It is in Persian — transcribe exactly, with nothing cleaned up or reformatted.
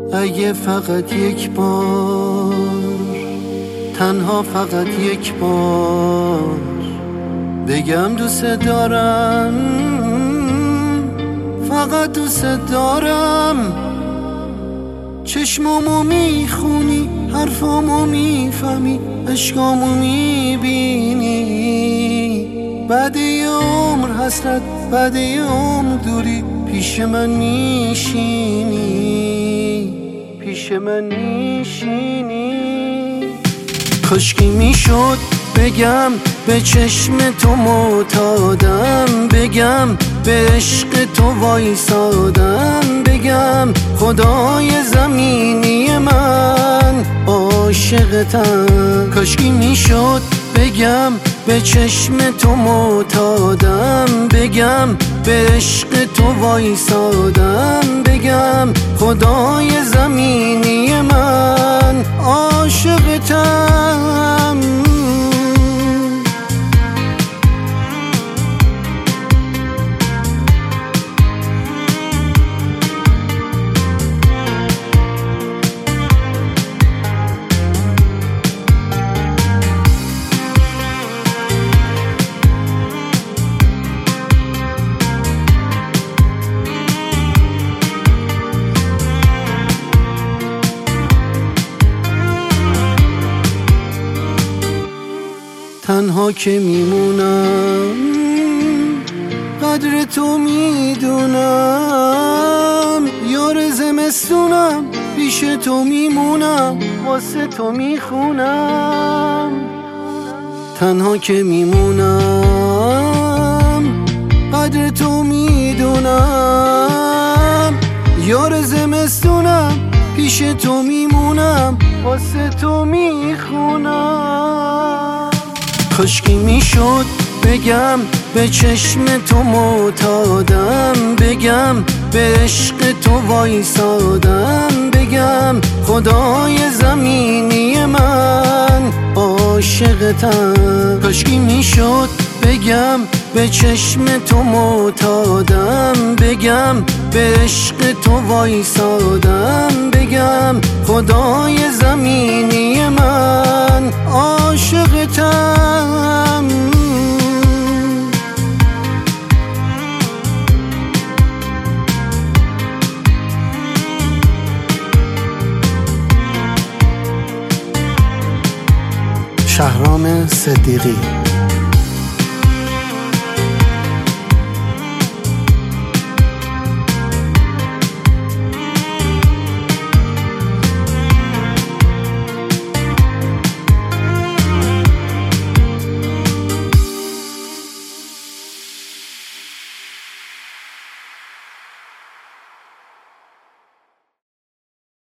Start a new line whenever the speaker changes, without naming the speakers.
اگه فقط یک بار، تنها فقط یک بار بگم دوست دارم، فقط دوست دارم. چشمامو میخونی، حرفامو میفهمی، عشقامو میبینی. بعد یه عمر حسرت، بعد یه عمر دوری، پیش من میشینی، پیش من میشینی. کاشکی میشد بگم به چشم تو معتادم، بگم به عشق تو وایسادم، بگم خدای زمینی من عاشقتم. کاشکی میشد بگم به چشم تو معتادم، بگم به عشق تو وایسادم، بگم خدای زمینی من عاشقتم. تنها که میمونم قدر تو میدونم، یار زمستونم پیش تو میمونم، واسه تو میخونم. تنها که میمونم قدر تو میدونم، یار زمستونم پیش تو میمونم، واسه تو میخونم. کاشکی میشد بگم به چشم تو معتادم، بگم به عشق تو وایسادم، بگم خدای زمینی من عاشقتم. کاشکی میشد بگم به چشم تو معتادم، بگم به عشق تو وایسادم، بگم خدای زمینی من عاشقتم. شهرام صدیقی.